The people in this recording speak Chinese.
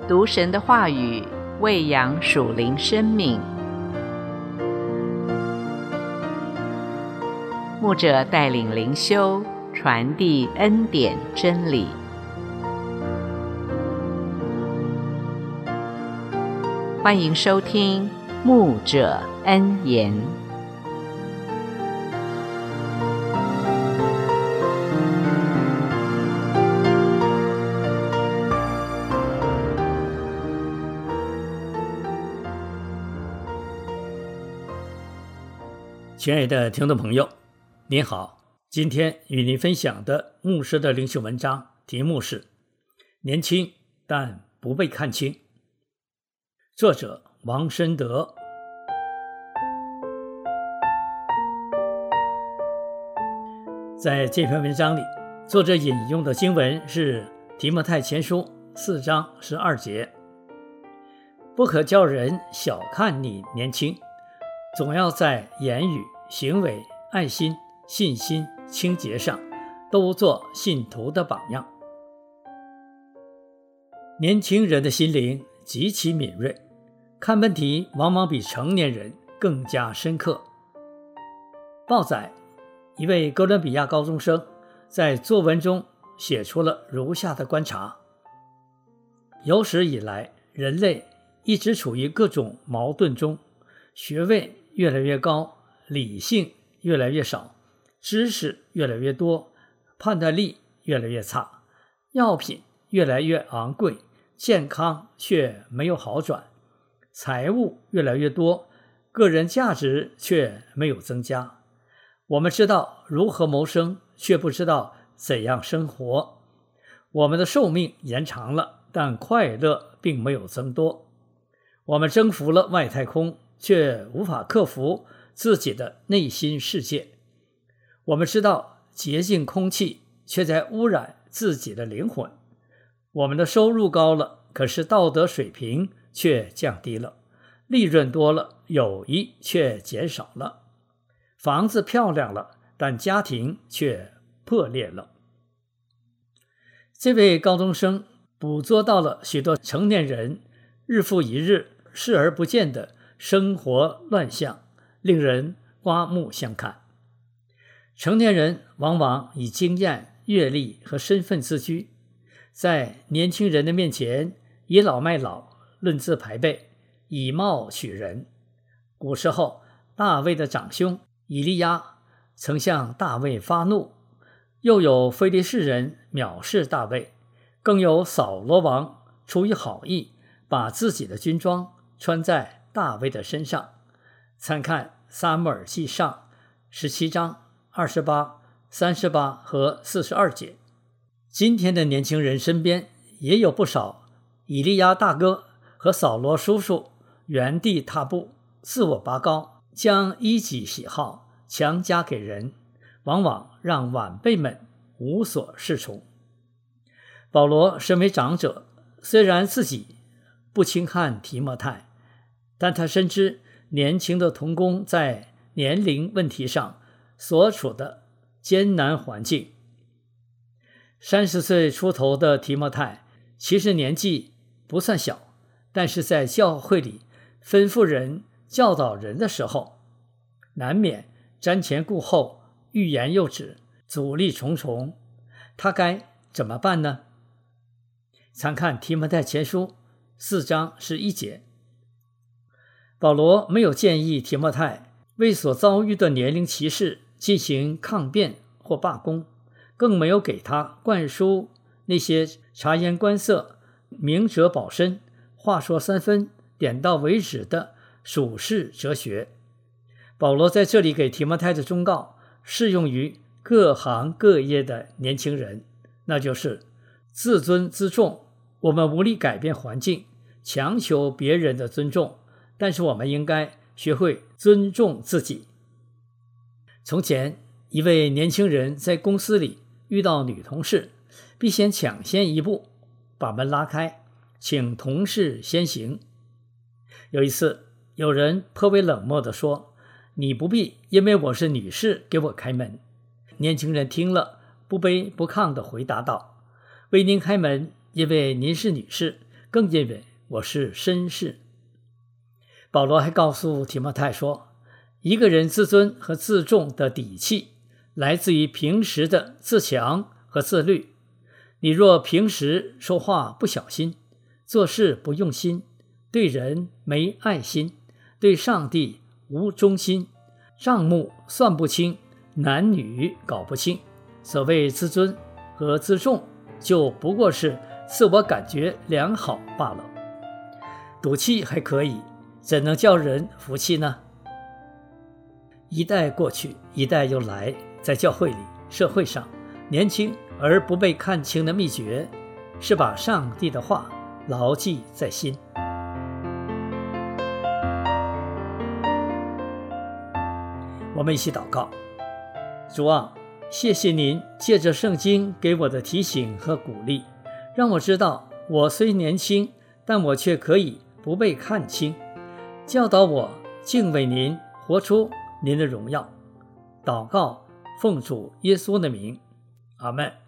读神的话语，喂养属灵生命。牧者带领灵修，传递恩典真理。欢迎收听牧者恩言。 亲爱的听众朋友，您好，今天与您分享的牧师的灵修文章题目是年轻但不被看清，作者王申德。在这篇文章里，作者引用的经文是提摩太前书4章12节，不可叫人小看你年轻，总要在言语、行为、爱心、信心、清洁上都做信徒的榜样。年轻人的心灵极其敏锐，看问题往往比成年人更加深刻。报载一位哥伦比亚高中生在作文中写出了如下的观察：有史以来，人类一直处于各种矛盾中，学位越来越高，理性越来越少，知识越来越多，判断力越来越差，药品越来越昂贵，健康却没有好转，财物越来越多，个人价值却没有增加。我们知道如何谋生，却不知道怎样生活。我们的寿命延长了，但快乐并没有增多。我们征服了外太空，却无法克服自己的内心世界。我们知道洁净空气，却在污染自己的灵魂。我们的收入高了，可是道德水平却降低了，利润多了，友谊却减少了。房子漂亮了，但家庭却破裂了。这位高中生捕捉到了许多成年人日复一日视而不见的生活乱象，令人刮目相看。成年人往往以经验、阅历和身份自居，在年轻人的面前倚老卖老，论资排辈，以貌取人。古时候，大卫的长兄以利亚曾向大卫发怒，又有非利士人藐视大卫，更有扫罗王出于好意，把自己的军装穿在大卫的身上。参看撒母耳记上17章28、38和42节。今天的年轻人身边也有不少以利亚大哥和扫罗叔叔原地踏步，自我拔高，将一己喜好强加给人，往往让晚辈们无所适从。保罗身为长者，虽然自己不轻看提摩太，但他深知年轻的同工在年龄问题上所处的艰难环境。30岁出头的提摩太其实年纪不算小，但是在教会里吩咐人、教导人的时候，难免瞻前顾后，欲言又止，阻力重重。他该怎么办呢？参看提摩太前书4章11节。保罗没有建议提摩太为所遭遇的年龄歧视进行抗辩或罢工，更没有给他灌输那些察言观色、明哲保身、话说3分、点到为止的属世哲学。保罗在这里给提摩太的忠告适用于各行各业的年轻人，那就是自尊自重。我们无力改变环境，强求别人的尊重，但是我们应该学会尊重自己。从前，一位年轻人在公司里遇到女同事，必先抢先一步把门拉开，请同事先行。有一次，有人颇为冷漠地说：“你不必因为我是女士给我开门。”年轻人听了，不卑不亢地回答道：“为您开门，因为您是女士， 更认为我是绅士。保罗还告诉提摩太说，一个人自尊和自重的底气来自于平时的自强和自律。你若平时说话不小心，做事不用心，对人没爱心，对上帝无忠心，账目算不清，男女搞不清，所谓自尊和自重就不过是自我感觉良好罢了。赌气还可以，怎能叫人服气呢？一代过去，一代又来，在教会里、社会上，年轻而不被看清的秘诀是把上帝的话牢记在心。我们一起祷告。主啊，谢谢您借着圣经给我的提醒和鼓励，让我知道我虽年轻，但我却可以不被看清，教导我敬畏您，活出您的荣耀。祷告奉主耶稣的名，阿们。